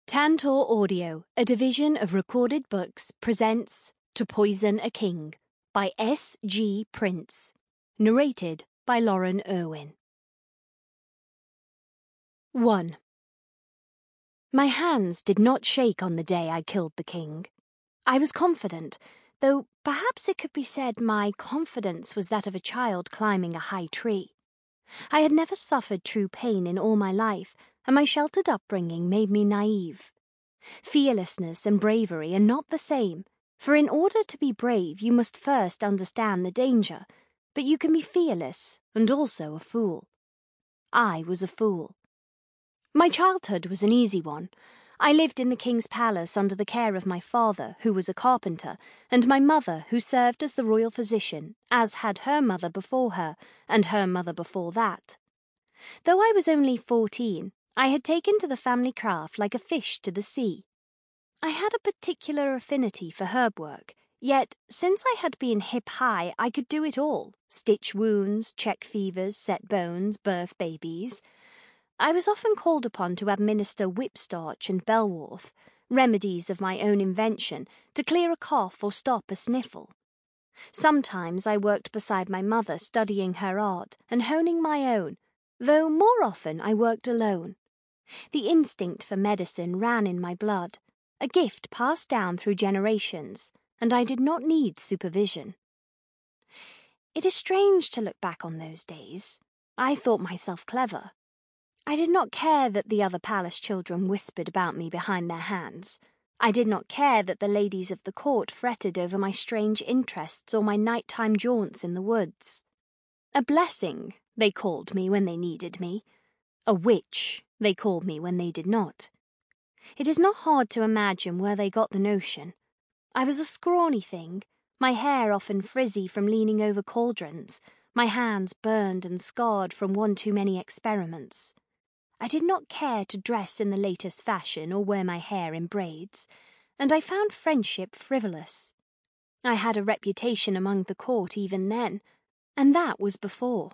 Tantor Audio, a division of Recorded Books, presents To Poison a King by S. G. Prince. Narrated by Lauren Irwin. 1. My hands did not shake on the day I killed the king. I was confident, though perhaps it could be said my confidence was that of a child climbing a high tree. I had never suffered true pain in all my life, and my sheltered upbringing made me naive. Fearlessness and bravery are not the same, for in order to be brave you must first understand the danger, but you can be fearless and also a fool. I was a fool. My childhood was an easy one. I lived in the king's palace under the care of my father, who was a carpenter, and my mother, who served as the royal physician, as had her mother before her, and her mother before that. Though I was only 14, I had taken to the family craft like a fish to the sea. I had a particular affinity for herb work, yet since I had been hip-high I could do it all: stitch wounds, check fevers, set bones, birth babies. I was often called upon to administer whipstarch and bellworth, remedies of my own invention, to clear a cough or stop a sniffle. Sometimes I worked beside my mother studying her art and honing my own, though more often I worked alone. The instinct for medicine ran in my blood, a gift passed down through generations, and I did not need supervision. It is strange to look back on those days. I thought myself clever. I did not care that the other palace children whispered about me behind their hands. I did not care that the ladies of the court fretted over my strange interests or my nighttime jaunts in the woods. A blessing, they called me when they needed me. A witch, they called me when they did not. It is not hard to imagine where they got the notion. I was a scrawny thing, my hair often frizzy from leaning over cauldrons, my hands burned and scarred from one too many experiments. I did not care to dress in the latest fashion or wear my hair in braids, and I found friendship frivolous. I had a reputation among the court even then, and that was before.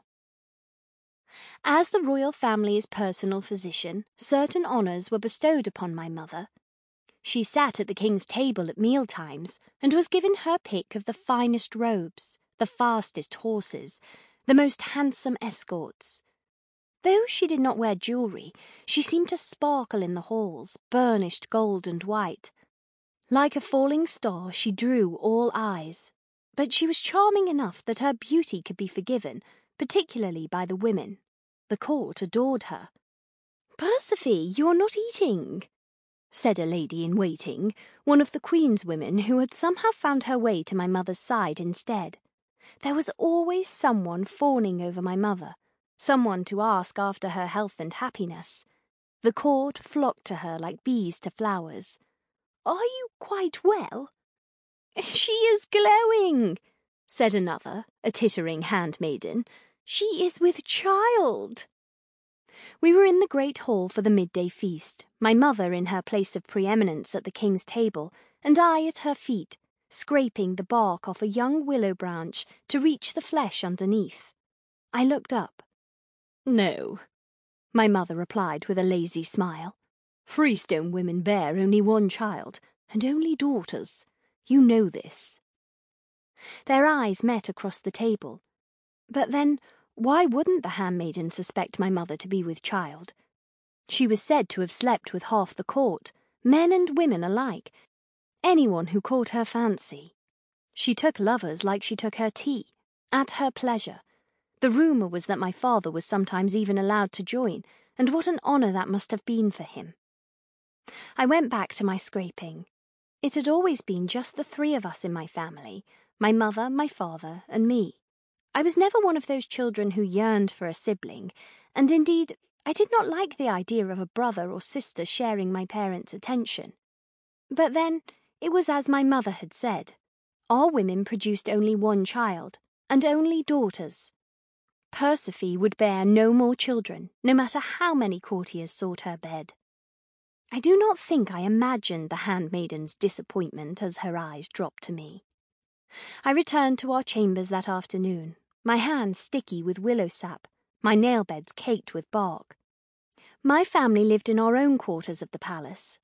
As the royal family's personal physician, certain honours were bestowed upon my mother. She sat at the king's table at mealtimes and was given her pick of the finest robes, the fastest horses, the most handsome escorts. Though she did not wear jewellery, she seemed to sparkle in the halls, burnished gold and white. Like a falling star, she drew all eyes, but she was charming enough that her beauty could be forgiven, particularly by the women. The court adored her. "Persephone, you are not eating," said a lady-in-waiting, one of the Queen's women who had somehow found her way to my mother's side instead. There was always someone fawning over my mother, someone to ask after her health and happiness. The court flocked to her like bees to flowers. "Are you quite well?" "She is glowing," said another, a tittering handmaiden. "She is with child." We were in the great hall for the midday feast, my mother in her place of preeminence at the king's table, and I at her feet, scraping the bark off a young willow branch to reach the flesh underneath. I looked up. "No," my mother replied with a lazy smile. "Freestone women bear only one child, and only daughters. You know this." Their eyes met across the table. But then, why wouldn't the handmaiden suspect my mother to be with child? She was said to have slept with half the court, men and women alike, anyone who caught her fancy. She took lovers like she took her tea, at her pleasure. The rumour was that my father was sometimes even allowed to join, and what an honour that must have been for him. I went back to my scraping. It had always been just the three of us in my family, my mother, my father, and me. I was never one of those children who yearned for a sibling, and indeed I did not like the idea of a brother or sister sharing my parents' attention. But then, it was as my mother had said. Our women produced only one child, and only daughters. Persephone would bear no more children, no matter how many courtiers sought her bed. I do not think I imagined the handmaiden's disappointment as her eyes dropped to me. I returned to our chambers that afternoon, my hands sticky with willow sap, my nail beds caked with bark. My family lived in our own quarters of the palace,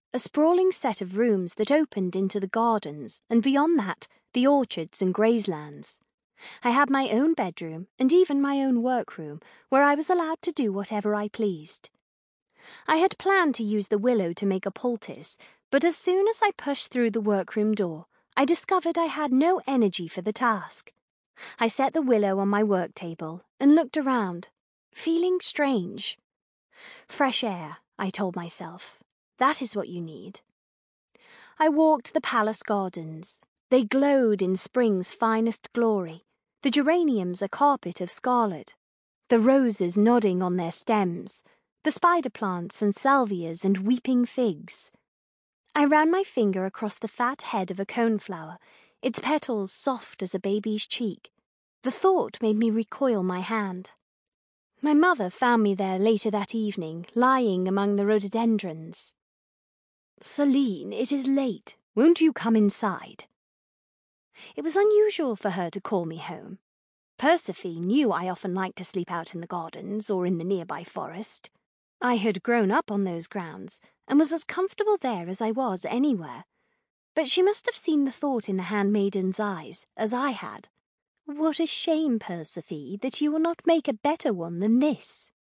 a sprawling set of rooms that opened into the gardens, and beyond that, the orchards and grazelands. I had my own bedroom and even my own workroom, where I was allowed to do whatever I pleased. I had planned to use the willow to make a poultice, but as soon as I pushed through the workroom door, I discovered I had no energy for the task. I set the willow on my work table and looked around, feeling strange. Fresh air, I told myself. That is what you need. I walked the palace gardens. They glowed in spring's finest glory, the geraniums a carpet of scarlet, the roses nodding on their stems, the spider plants and salvias and weeping figs. I ran my finger across the fat head of a coneflower, its petals soft as a baby's cheek. The thought made me recoil my hand. My mother found me there later that evening, lying among the rhododendrons. "Celine, it is late. Won't you come inside?" It was unusual for her to call me home. Persephone knew I often liked to sleep out in the gardens or in the nearby forest. I had grown up on those grounds and was as comfortable there as I was anywhere. But she must have seen the thought in the handmaiden's eyes, as I had. "What a shame, Persephone, that you will not make a better one than this."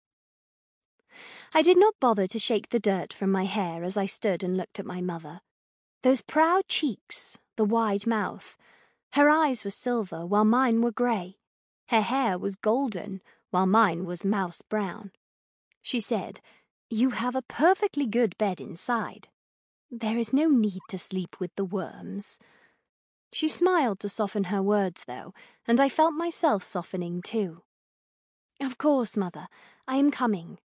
I did not bother to shake the dirt from my hair as I stood and looked at my mother. Those proud cheeks, the wide mouth. Her eyes were silver while mine were grey. Her hair was golden while mine was mouse brown. She said, "You have a perfectly good bed inside. There is no need to sleep with the worms." She smiled to soften her words, though, and I felt myself softening too. "Of course, Mother, I am coming."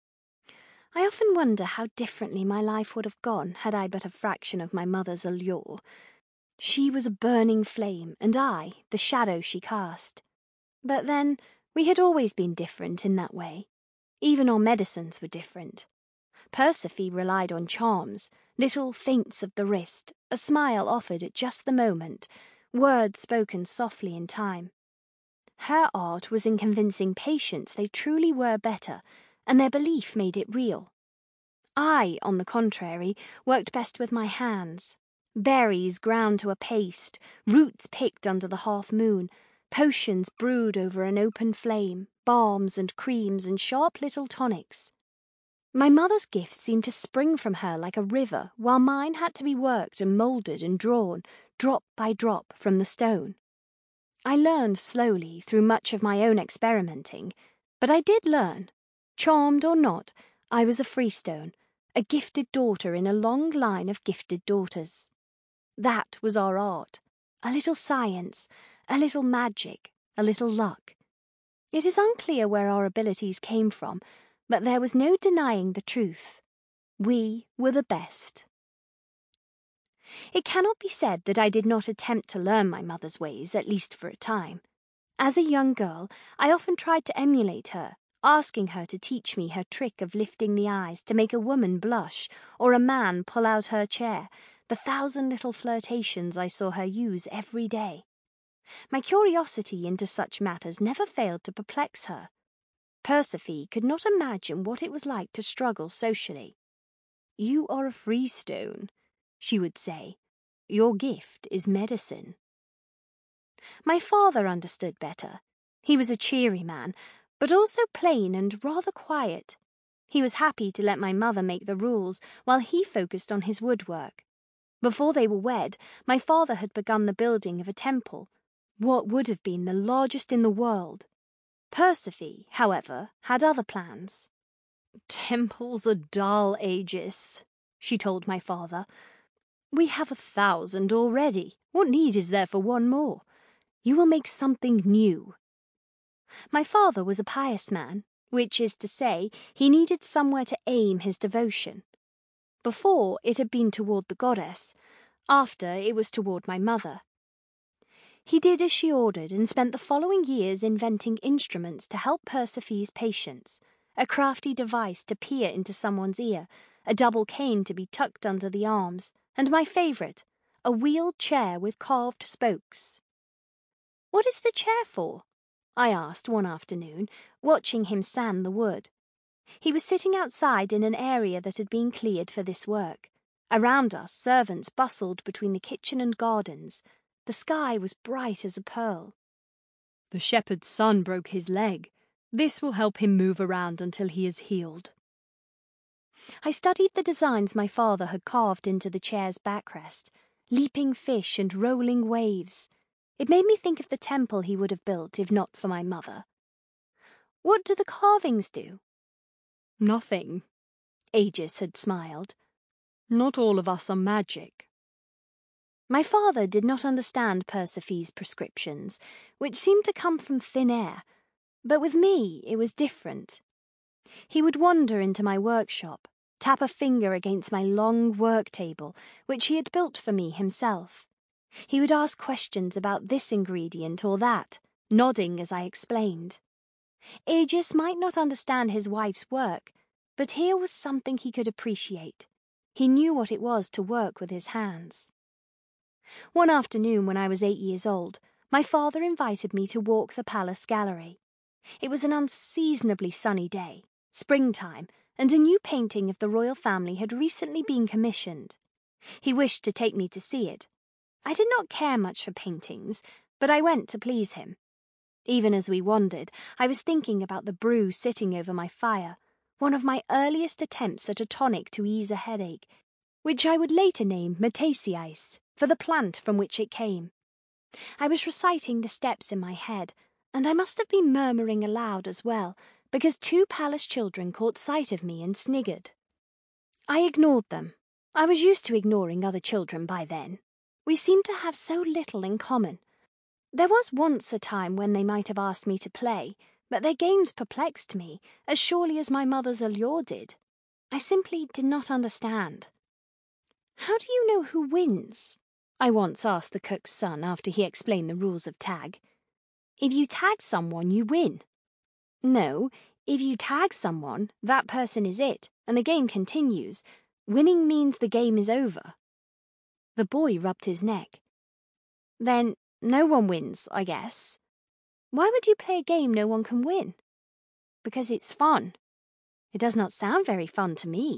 I often wonder how differently my life would have gone had I but a fraction of my mother's allure. She was a burning flame, and I, the shadow she cast. But then, we had always been different in that way. Even our medicines were different. Persephone relied on charms, little feints of the wrist, a smile offered at just the moment, words spoken softly in time. Her art was in convincing patients they truly were better, and their belief made it real. I, on the contrary, worked best with my hands. Berries ground to a paste, roots picked under the half-moon, potions brewed over an open flame, balms and creams and sharp little tonics. My mother's gifts seemed to spring from her like a river, while mine had to be worked and moulded and drawn, drop by drop, from the stone. I learned slowly through much of my own experimenting, but I did learn. Charmed or not, I was a freestone, a gifted daughter in a long line of gifted daughters. That was our art. A little science, a little magic, a little luck. It is unclear where our abilities came from, but there was no denying the truth. We were the best. It cannot be said that I did not attempt to learn my mother's ways, at least for a time. As a young girl, I often tried to emulate her, asking her to teach me her trick of lifting the eyes to make a woman blush or a man pull out her chair, the 1,000 little flirtations I saw her use every day. My curiosity into such matters never failed to perplex her. Persephone could not imagine what it was like to struggle socially. "You are a freestone," she would say. "Your gift is medicine." My father understood better. He was a cheery man, but also plain and rather quiet. He was happy to let my mother make the rules while he focused on his woodwork. Before they were wed, my father had begun the building of a temple, what would have been the largest in the world. Persephone, however, had other plans. "Temples are dull, Aegis," she told my father. "We have 1,000 already. What need is there for one more? You will make something new." My father was a pious man, which is to say, he needed somewhere to aim his devotion. Before, it had been toward the goddess. After, it was toward my mother. He did as she ordered and spent the following years inventing instruments to help Persephone's patients, a crafty device to peer into someone's ear, a double cane to be tucked under the arms, and my favourite, a wheeled chair with carved spokes. "What is the chair for?" I asked one afternoon, watching him sand the wood. He was sitting outside in an area that had been cleared for this work. Around us, servants bustled between the kitchen and gardens. The sky was bright as a pearl. The shepherd's son broke his leg. This will help him move around until he is healed. I studied the designs my father had carved into the chair's backrest, leaping fish and rolling waves. It made me think of the temple he would have built if not for my mother. What do the carvings do? Nothing. Aegis had smiled. Not all of us are magic. My father did not understand Persephone's prescriptions, which seemed to come from thin air, but with me it was different. He would wander into my workshop, tap a finger against my long work table, which he had built for me himself. He would ask questions about this ingredient or that, nodding as I explained. Aegis might not understand his wife's work, but here was something he could appreciate. He knew what it was to work with his hands. One afternoon when I was 8 years old, my father invited me to walk the palace gallery. It was an unseasonably sunny day, springtime, and a new painting of the royal family had recently been commissioned. He wished to take me to see it. I did not care much for paintings, but I went to please him. Even as we wandered, I was thinking about the brew sitting over my fire, one of my earliest attempts at a tonic to ease a headache, which I would later name Metaceis, for the plant from which it came. I was reciting the steps in my head, and I must have been murmuring aloud as well, because 2 palace children caught sight of me and sniggered. I ignored them. I was used to ignoring other children by then. We seemed to have so little in common. There was once a time when they might have asked me to play, but their games perplexed me, as surely as my mother's allure did. I simply did not understand. "How do you know who wins?" I once asked the cook's son after he explained the rules of tag. "If you tag someone, you win." "No, if you tag someone, that person is it, and the game continues. Winning means the game is over." The boy rubbed his neck. "Then no one wins, I guess." "Why would you play a game no one can win?" "Because it's fun." "It does not sound very fun to me."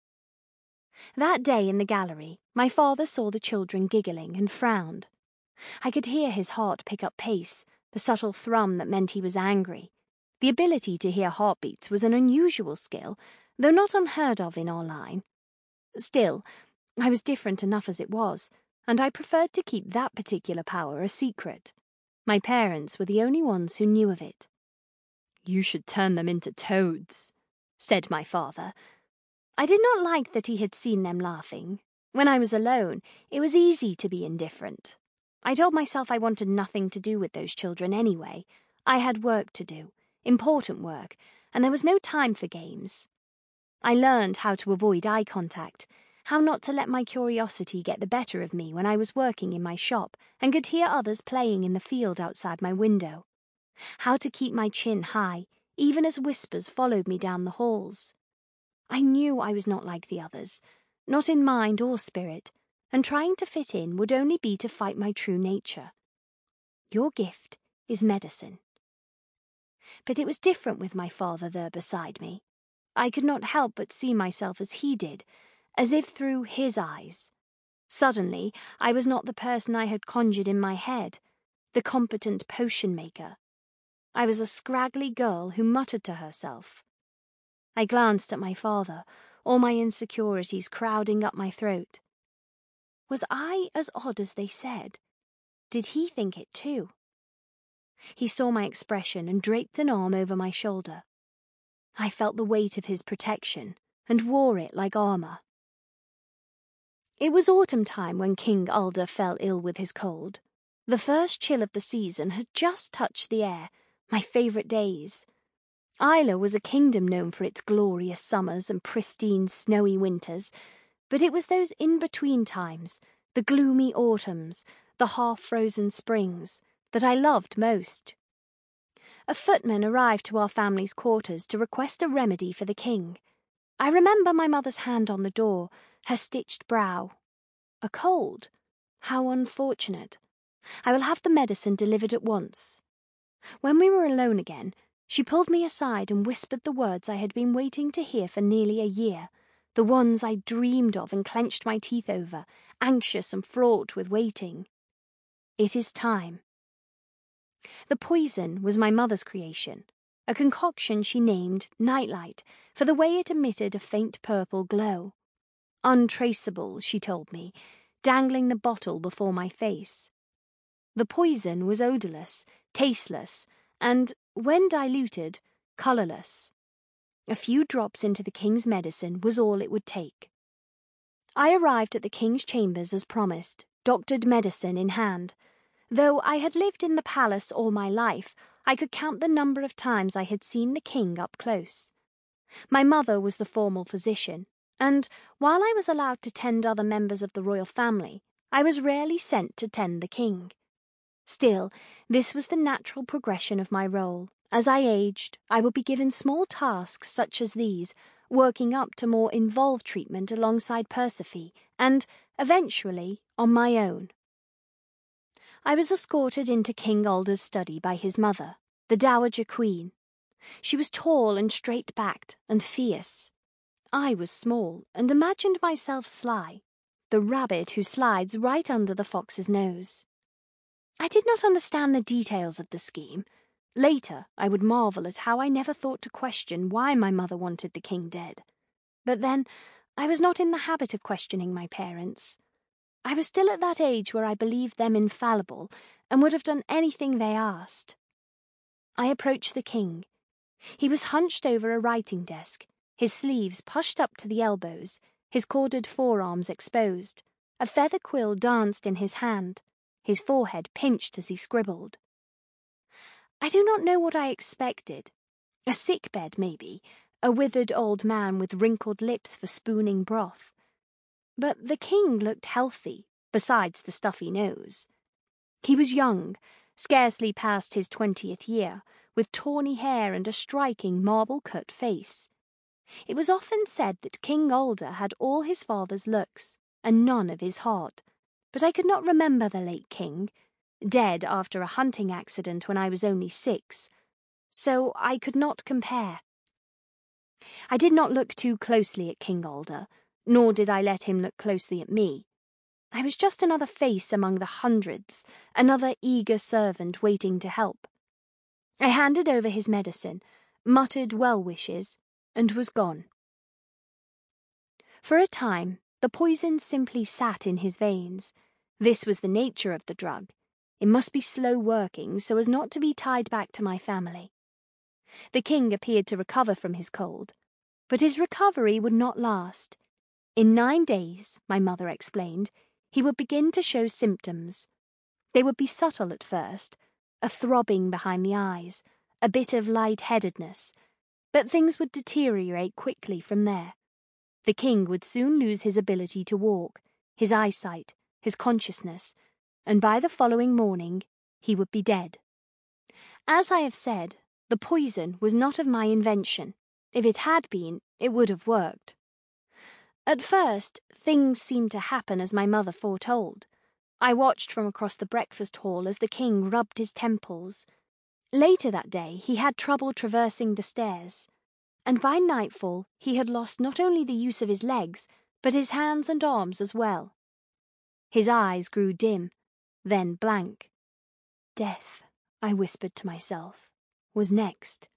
That day in the gallery, my father saw the children giggling and frowned. I could hear his heart pick up pace, the subtle thrum that meant he was angry. The ability to hear heartbeats was an unusual skill, though not unheard of in our line. Still, I was different enough as it was, and I preferred to keep that particular power a secret. My parents were the only ones who knew of it. "You should turn them into toads," said my father. I did not like that he had seen them laughing. When I was alone, it was easy to be indifferent. I told myself I wanted nothing to do with those children anyway. I had work to do, important work, and there was no time for games. I learned how to avoid eye contact, how not to let my curiosity get the better of me when I was working in my shop and could hear others playing in the field outside my window, how to keep my chin high, even as whispers followed me down the halls. I knew I was not like the others, not in mind or spirit, and trying to fit in would only be to fight my true nature. Your gift is medicine. But it was different with my father there beside me. I could not help but see myself as he did, as if through his eyes. Suddenly, I was not the person I had conjured in my head, the competent potion maker. I was a scraggly girl who muttered to herself. I glanced at my father, all my insecurities crowding up my throat. Was I as odd as they said? Did he think it too? He saw my expression and draped an arm over my shoulder. I felt the weight of his protection and wore it like armor. It was autumn time when King Alder fell ill with his cold. The first chill of the season had just touched the air, my favorite days. Isla was a kingdom known for its glorious summers and pristine snowy winters, but it was those in-between times, the gloomy autumns, the half-frozen springs, that I loved most. A footman arrived to our family's quarters to request a remedy for the king. I remember my mother's hand on the door, her stitched brow. A cold? How unfortunate. I will have the medicine delivered at once. When we were alone again, she pulled me aside and whispered the words I had been waiting to hear for nearly a year, the ones I dreamed of and clenched my teeth over, anxious and fraught with waiting. It is time. The poison was my mother's creation, a concoction she named Nightlight for the way it emitted a faint purple glow. Untraceable, she told me, dangling the bottle before my face. The poison was odourless, tasteless, and, when diluted, colourless. A few drops into the king's medicine was all it would take. I arrived at the king's chambers as promised, doctored medicine in hand. Though I had lived in the palace all my life, I could count the number of times I had seen the king up close. My mother was the formal physician, and while I was allowed to tend other members of the royal family, I was rarely sent to tend the king. Still, this was the natural progression of my role. As I aged, I would be given small tasks such as these, working up to more involved treatment alongside Persephone, and, eventually, on my own. I was escorted into King Alder's study by his mother, the Dowager Queen. She was tall and straight-backed and fierce. I was small and imagined myself Sly, the rabbit who slides right under the fox's nose. I did not understand the details of the scheme. Later, I would marvel at how I never thought to question why my mother wanted the king dead. But then, I was not in the habit of questioning my parents. I was still at that age where I believed them infallible and would have done anything they asked. I approached the king. He was hunched over a writing desk, his sleeves pushed up to the elbows, his corded forearms exposed. A feather quill danced in his hand. His forehead pinched as he scribbled. I do not know what I expected. A sickbed, maybe, a withered old man with wrinkled lips for spooning broth. But the king looked healthy, besides the stuffy nose. He was young, scarcely past his 20th year, with tawny hair and a striking marble-cut face. It was often said that King Alder had all his father's looks, and none of his heart, but I could not remember the late king, dead after a hunting accident when I was only 6, so I could not compare. I did not look too closely at King Alder, nor did I let him look closely at me. I was just another face among the hundreds, another eager servant waiting to help. I handed over his medicine, muttered well wishes, and was gone. For a time, the poison simply sat in his veins. This was the nature of the drug. It must be slow working so as not to be tied back to my family. The king appeared to recover from his cold, but his recovery would not last. In 9 days, my mother explained, he would begin to show symptoms. They would be subtle at first, a throbbing behind the eyes, a bit of light-headedness, but things would deteriorate quickly from there. The king would soon lose his ability to walk, his eyesight, his consciousness, and by the following morning he would be dead. As I have said, the poison was not of my invention. If it had been, it would have worked. At first, things seemed to happen as my mother foretold. I watched from across the breakfast hall as the king rubbed his temples. Later that day, he had trouble traversing the stairs, and by nightfall he had lost not only the use of his legs, but his hands and arms as well. His eyes grew dim, then blank. Death, I whispered to myself, was next.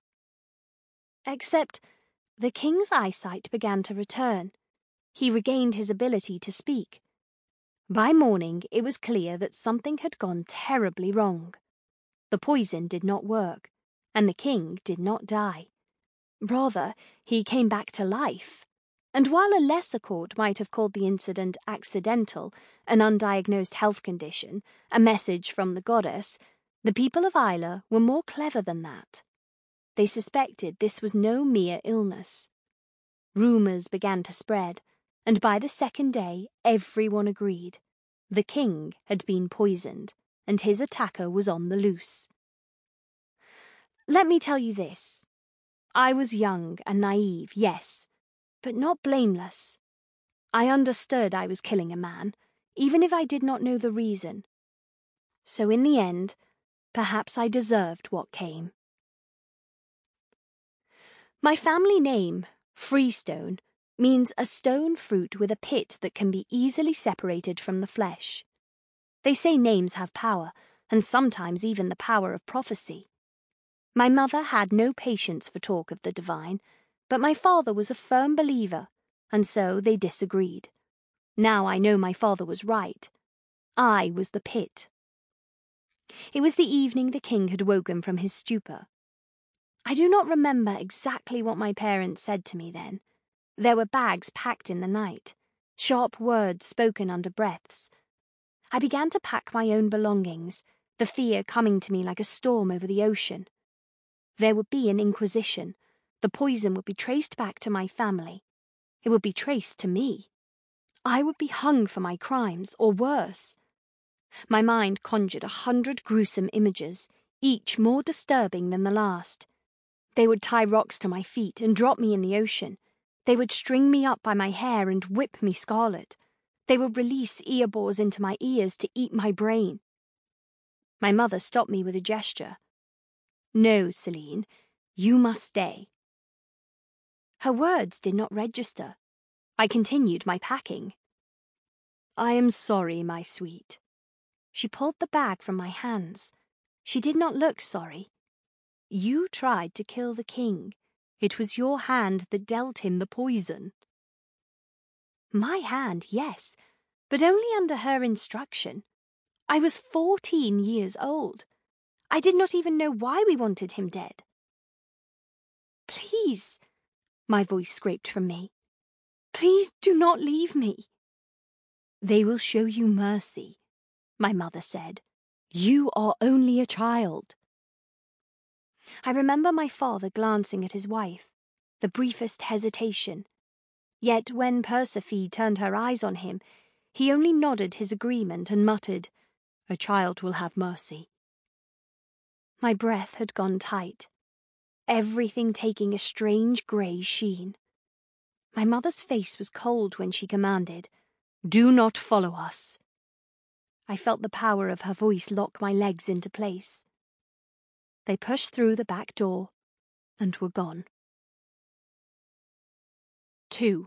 Except the king's eyesight began to return. He regained his ability to speak. By morning, it was clear that something had gone terribly wrong. The poison did not work, and the king did not die. Rather, he came back to life. And while a lesser court might have called the incident accidental, an undiagnosed health condition, a message from the goddess, the people of Isla were more clever than that. They suspected this was no mere illness. Rumours began to spread, and by the second day everyone agreed. The king had been poisoned, and his attacker was on the loose. Let me tell you this. I was young and naive, yes, but not blameless. I understood I was killing a man, even if I did not know the reason. So in the end, perhaps I deserved what came. My family name, Freestone, means a stone fruit with a pit that can be easily separated from the flesh. They say names have power, and sometimes even the power of prophecy. My mother had no patience for talk of the divine, but my father was a firm believer, and so they disagreed. Now I know my father was right. I was the pit. It was the evening the king had woken from his stupor. I do not remember exactly what my parents said to me then. There were bags packed in the night, sharp words spoken under breaths. I began to pack my own belongings, the fear coming to me like a storm over the ocean. There would be an inquisition. The poison would be traced back to my family. It would be traced to me. I would be hung for my crimes, or worse. My mind conjured 100 gruesome images, each more disturbing than the last. They would tie rocks to my feet and drop me in the ocean. They would string me up by my hair and whip me scarlet. They would release ear-bores into my ears to eat my brain. My mother stopped me with a gesture. "No, Celine, you must stay." Her words did not register. I continued my packing. "I am sorry, my sweet." She pulled the bag from my hands. She did not look sorry. "You tried to kill the king. It was your hand that dealt him the poison." My hand, yes, but only under her instruction. I was 14 years old. I did not even know why we wanted him dead. "Please," my voice scraped from me. "Please do not leave me." "They will show you mercy," my mother said. "You are only a child." I remember my father glancing at his wife, the briefest hesitation. Yet when Persephone turned her eyes on him, he only nodded his agreement and muttered, "A child will have mercy." My breath had gone tight, everything taking a strange grey sheen. My mother's face was cold when she commanded, "Do not follow us." I felt the power of her voice lock my legs into place. They pushed through the back door and were gone. 2.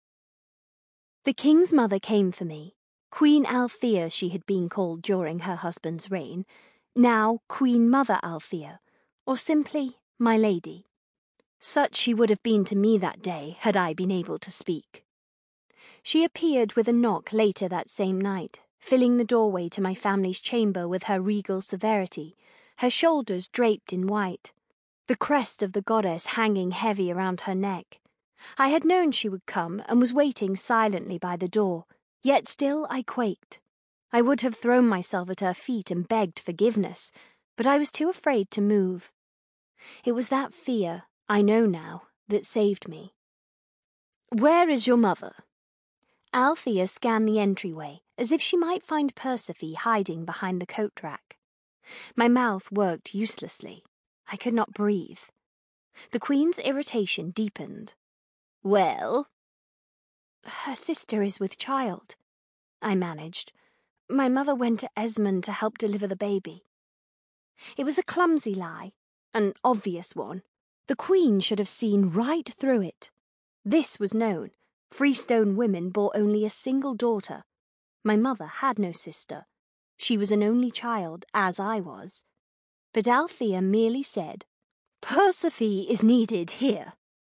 The king's mother came for me, Queen Althea she had been called during her husband's reign, now Queen Mother Althea, or simply my lady. Such she would have been to me that day had I been able to speak. She appeared with a knock later that same night, filling the doorway to my family's chamber with her regal severity, her shoulders draped in white, the crest of the goddess hanging heavy around her neck. I had known she would come and was waiting silently by the door, yet still I quaked. I would have thrown myself at her feet and begged forgiveness, but I was too afraid to move. It was that fear, I know now, that saved me. "Where is your mother?" Althea scanned the entryway, as if she might find Persephone hiding behind the coat rack. My mouth worked uselessly. I could not breathe. The Queen's irritation deepened. "Well?" "Her sister is with child," I managed. "My mother went to Esmond to help deliver the baby." It was a clumsy lie, an obvious one. The Queen should have seen right through it. This was known. Freestone women bore only a single daughter. My mother had no sister. She was an only child, as I was. But Althea merely said, "Persephone is needed here."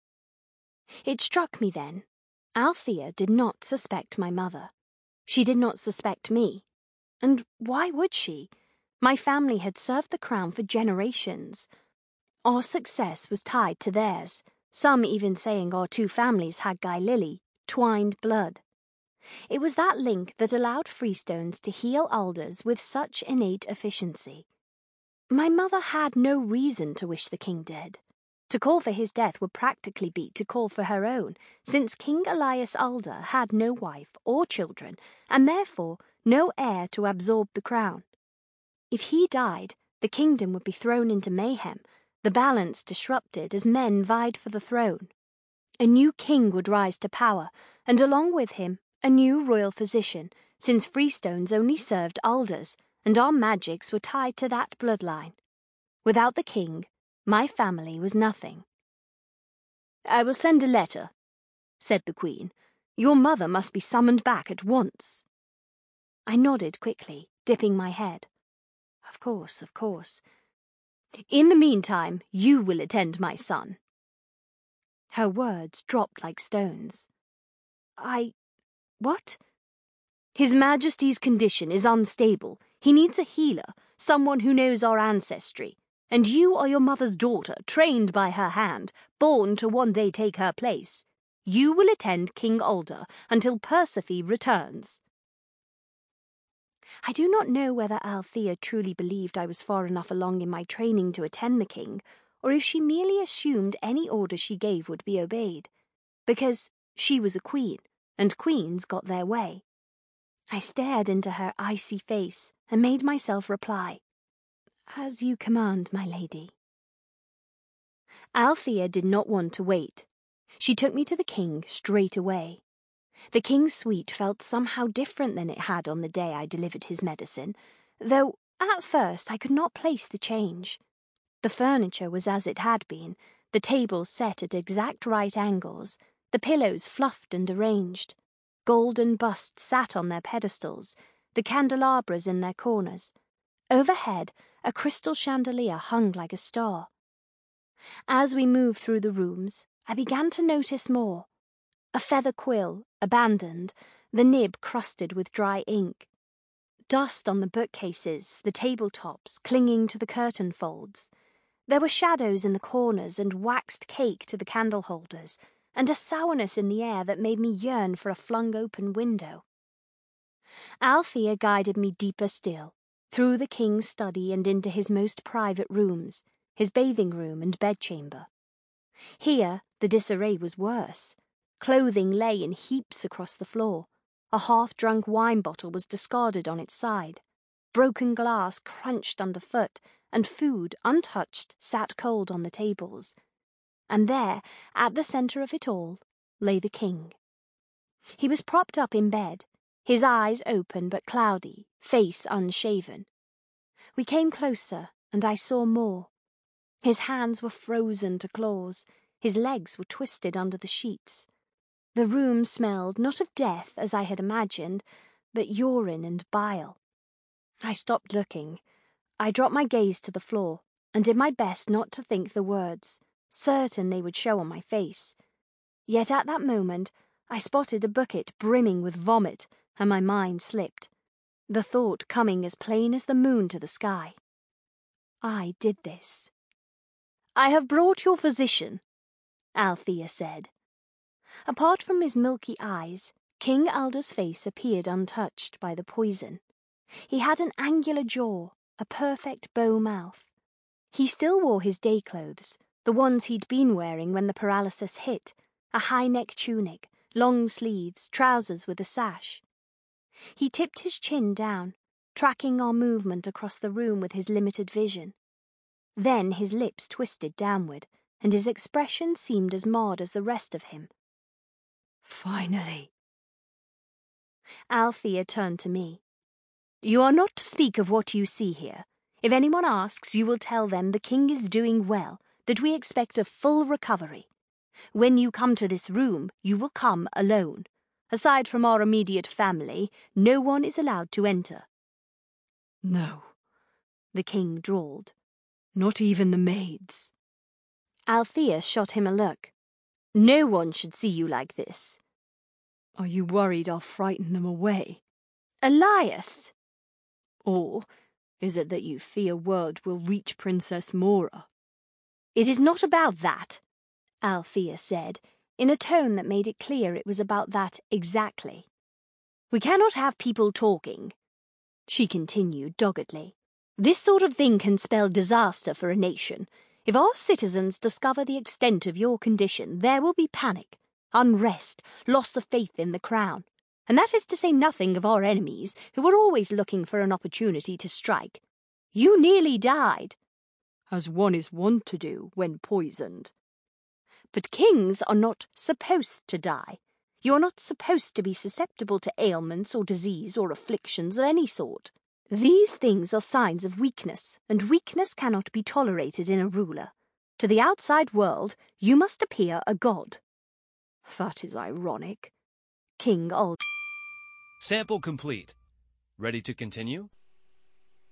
It struck me then. Althea did not suspect my mother. She did not suspect me. And why would she? My family had served the crown for generations. Our success was tied to theirs, some even saying our two families had Guy Lily, twined blood. It was that link that allowed Freestones to heal alders with such innate efficiency. My mother had no reason to wish the king dead. To call for his death would practically be to call for her own, since King Elias Alder had no wife or children, and therefore no heir to absorb the crown. If he died, the kingdom would be thrown into mayhem, the balance disrupted as men vied for the throne. A new king would rise to power, and along with him, a new royal physician, since Freestones only served alders, and our magics were tied to that bloodline. Without the king, my family was nothing. "I will send a letter." said the Queen. "Your mother must be summoned back at once." I nodded quickly, dipping my head. Of course, of course. "In the meantime, you will attend my son." Her words dropped like stones. What? "His Majesty's condition is unstable. He needs a healer, someone who knows our ancestry. And you are your mother's daughter, trained by her hand, born to one day take her place. You will attend King Alder until Persephone returns." I do not know whether Althea truly believed I was far enough along in my training to attend the king, or if she merely assumed any order she gave would be obeyed, because she was a queen, and queens got their way. I stared into her icy face and made myself reply, "As you command, my lady." Althea did not want to wait. She took me to the king straight away. The king's suite felt somehow different than it had on the day I delivered his medicine, though at first I could not place the change. The furniture was as it had been, the tables set at exact right angles, the pillows fluffed and arranged. Golden busts sat on their pedestals, the candelabras in their corners. Overhead, a crystal chandelier hung like a star. As we moved through the rooms, I began to notice more. A feather quill, abandoned, the nib crusted with dry ink. Dust on the bookcases, the tabletops, clinging to the curtain folds. There were shadows in the corners and waxed cake to the candle holders, and a sourness in the air that made me yearn for a flung-open window. Althea guided me deeper still, through the king's study and into his most private rooms, his bathing room and bedchamber. Here the disarray was worse. Clothing lay in heaps across the floor. A half-drunk wine bottle was discarded on its side. Broken glass crunched underfoot, and food, untouched, sat cold on the tables. And there, at the centre of it all, lay the king. He was propped up in bed, his eyes open but cloudy, face unshaven. We came closer, and I saw more. His hands were frozen to claws, his legs were twisted under the sheets. The room smelled not of death, as I had imagined, but urine and bile. I stopped looking. I dropped my gaze to the floor, and did my best not to think the words, certain they would show on my face. Yet at that moment I spotted a bucket brimming with vomit, and my mind slipped, the thought coming as plain as the moon to the sky. I did this. "I have brought your physician," Althea said. Apart from his milky eyes, King Alder's face appeared untouched by the poison. He had an angular jaw, a perfect bow mouth. He still wore his day clothes, the ones he'd been wearing when the paralysis hit, a high-neck tunic, long sleeves, trousers with a sash. He tipped his chin down, tracking our movement across the room with his limited vision. Then his lips twisted downward, and his expression seemed as marred as the rest of him. "Finally." Althea turned to me. "You are not to speak of what you see here. If anyone asks, you will tell them the king is doing well, that we expect a full recovery. When you come to this room, you will come alone. Aside from our immediate family, no one is allowed to enter." "No," the king drawled. "Not even the maids." Althea shot him a look. "No one should see you like this." "Are you worried I'll frighten them away?" "Elias!" "Or is it that you fear word will reach Princess Mora?" "It is not about that," Althea said, in a tone that made it clear it was about that exactly. "We cannot have people talking," she continued doggedly. "This sort of thing can spell disaster for a nation. If our citizens discover the extent of your condition, there will be panic, unrest, loss of faith in the crown. And that is to say nothing of our enemies, who are always looking for an opportunity to strike. You nearly died." "As one is wont to do when poisoned." "But kings are not supposed to die. You are not supposed to be susceptible to ailments or disease or afflictions of any sort. These things are signs of weakness, and weakness cannot be tolerated in a ruler. To the outside world, you must appear a god." That is ironic. King Ald. Sample complete. Ready to continue?